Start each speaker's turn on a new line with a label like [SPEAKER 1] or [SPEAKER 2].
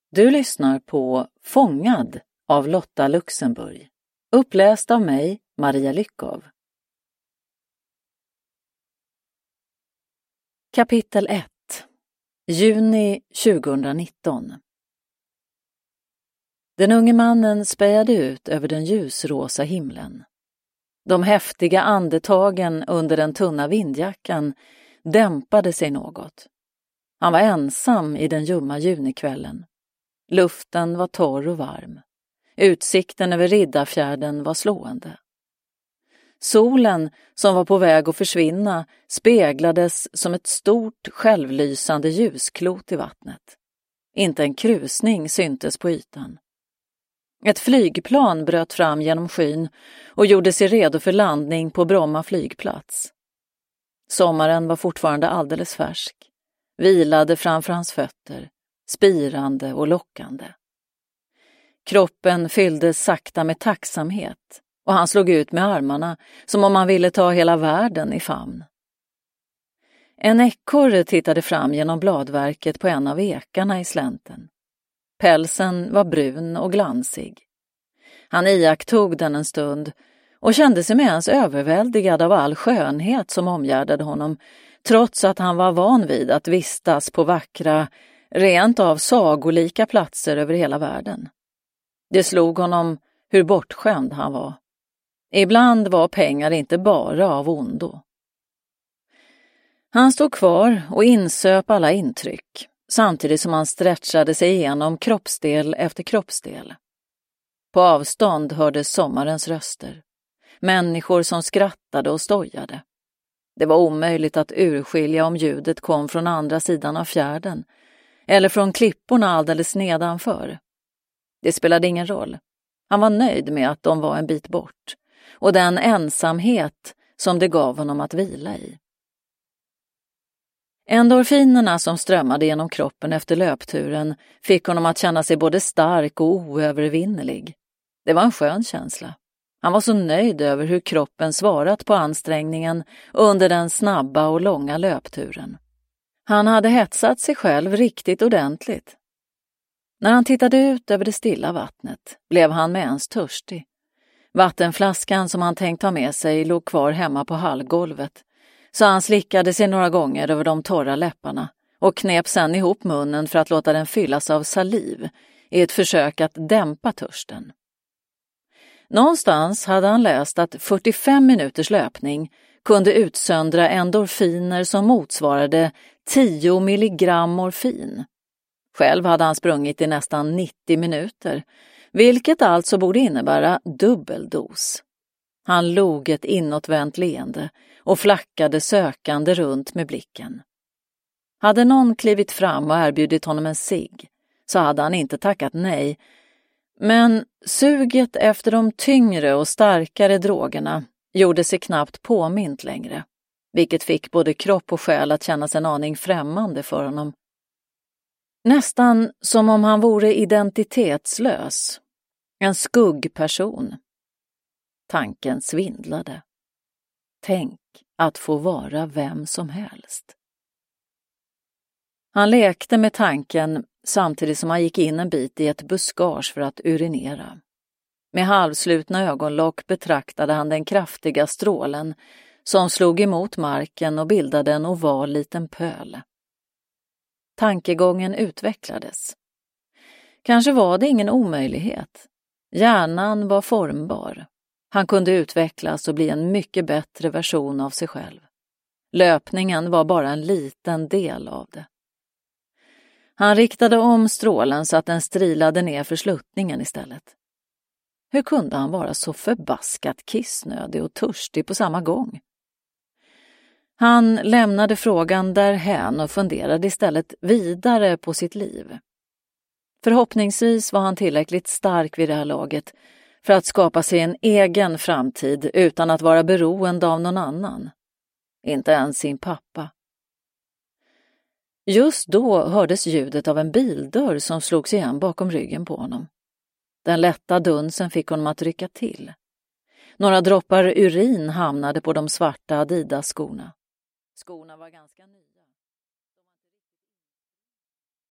[SPEAKER 1] Du lyssnar på Fångad av Lotta Luxemburg. Uppläst av mig, Maria Lyckov. Kapitel 1. Juni 2019. Den unge mannen spejade ut över den ljusrosa himlen. De häftiga andetagen under den tunna vindjackan dämpade sig något. Han var ensam i den ljumma junikvällen. Luften var torr och varm. Utsikten över Riddarfjärden var slående. Solen, som var på väg att försvinna, speglades som ett stort självlysande ljusklot i vattnet. Inte en krusning syntes på ytan. Ett flygplan bröt fram genom skyn och gjorde sig redo för landning på Bromma flygplats. Sommaren var fortfarande alldeles färsk, vilade framför hans fötter, spirande och lockande. Kroppen fylldes sakta med tacksamhet och han slog ut med armarna som om han ville ta hela världen i famn. En ekorre tittade fram genom bladverket på en av ekarna i slänten. Pälsen var brun och glansig. Han iakttog den en stund och kände sig med ens överväldigad av all skönhet som omgärdade honom, trots att han var van vid att vistas på vackra, rent av sagolika platser över hela världen. Det slog honom hur bortskämd han var. Ibland var pengar inte bara av ondo. Han stod kvar och insöp alla intryck, samtidigt som han stretchade sig igenom kroppsdel efter kroppsdel. På avstånd hördes sommarens röster. Människor som skrattade och stojade. Det var omöjligt att urskilja om ljudet kom från andra sidan av fjärden eller från klipporna alldeles nedanför. Det spelade ingen roll. Han var nöjd med att de var en bit bort och den ensamhet som det gav honom att vila i. Endorfinerna som strömmade genom kroppen efter löpturen fick honom att känna sig både stark och oövervinnerlig. Det var en skön känsla. Han var så nöjd över hur kroppen svarat på ansträngningen under den snabba och långa löpturen. Han hade hetsat sig själv riktigt ordentligt. När han tittade ut över det stilla vattnet blev han med ens törstig. Vattenflaskan som han tänkt ta med sig låg kvar hemma på hallgolvet, så han slickade sig några gånger över de torra läpparna och knep sedan ihop munnen för att låta den fyllas av saliv i ett försök att dämpa törsten. Någonstans hade han läst att 45 minuters löpning kunde utsöndra endorfiner som motsvarade 10 milligram morfin. Själv hade han sprungit i nästan 90 minuter, vilket alltså borde innebära dubbeldos. Han log ett inåtvänt leende och flackade sökande runt med blicken. Hade någon klivit fram och erbjudit honom en cigg så hade han inte tackat nej, men suget efter de tyngre och starkare drogerna gjorde sig knappt påmint längre, vilket fick både kropp och själ att kännas en aning främmande för honom. Nästan som om han vore identitetslös, en skuggperson. Tanken svindlade. Tänk att få vara vem som helst. Han lekte med tanken samtidigt som han gick in en bit i ett buskage för att urinera. Med halvslutna ögonlock betraktade han den kraftiga strålen som slog emot marken och bildade en oval liten pöl. Tankegången utvecklades. Kanske var det ingen omöjlighet. Hjärnan var formbar. Han kunde utvecklas och bli en mycket bättre version av sig själv. Löpningen var bara en liten del av det. Han riktade om strålen så att den strilade ner för sluttningen istället. Hur kunde han vara så förbaskat kissnödig och törstig på samma gång? Han lämnade frågan därhän och funderade istället vidare på sitt liv. Förhoppningsvis var han tillräckligt stark vid det här laget för att skapa sig en egen framtid utan att vara beroende av någon annan. Inte ens sin pappa. Just då hördes ljudet av en bildörr som slogs igen bakom ryggen på honom. Den lätta dunsen fick honom att rycka till. Några droppar urin hamnade på de svarta Adidas-skorna. Skorna var ganska nya.